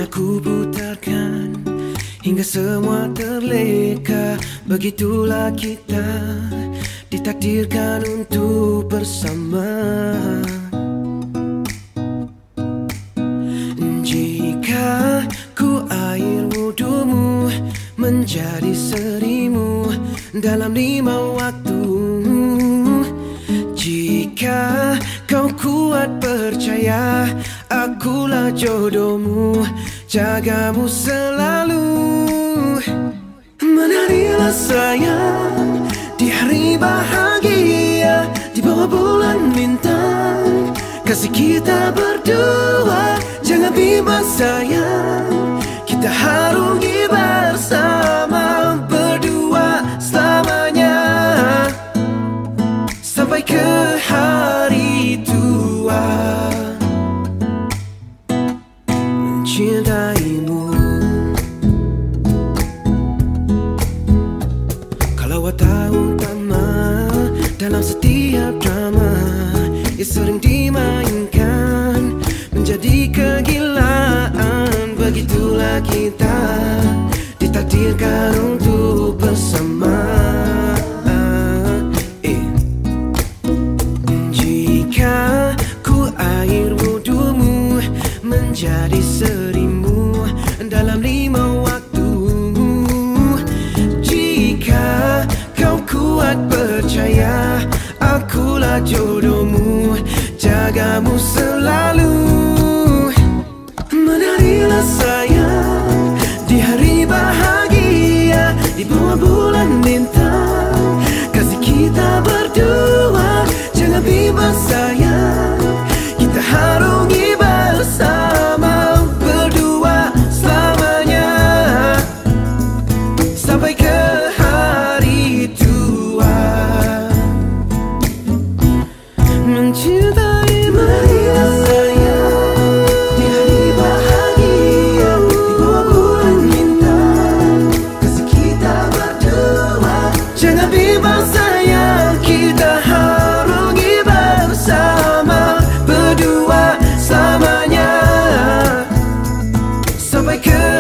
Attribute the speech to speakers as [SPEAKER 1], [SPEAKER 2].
[SPEAKER 1] aku putarkan hingga semua terleka. Begitulah kita ditakdirkan untuk bersama. Jika ku air wudumu menjadi serimu dalam 5 waktu, jika kau kuat percaya, akulah jodohmu, jagamu selalu. Menarilah sayang di hari bahagia, di bawah bulan bintang, kasih kita berdua. Jangan bimbang sayang, kita harungi bersama, berdua selamanya, sampai ke hari tua. Mencintaimu, kalau tahu utama dalam setiap drama yang sering dimainkan menjadi kegilaan. Begitulah kita ditakdirkan untuk bersama. Jika ku air wudumu menjadi serimu dalam 5 waktu, jika kau kuat percaya, akulah jodohmu, jagamu selalu. Menarilah sayang di hari bahagia, di bawah bulan bintang, kasih kita berdua. Jangan bimbang sayang, kita harungi bersama, berdua selamanya, sampai ke hari tua. Mencintai, marilah sayang di hari bahagia, di bawah bulan bintang, kasih kita berdua. Jangan bimbang sayang, kita harungi bersama, berdua selamanya, sampai ke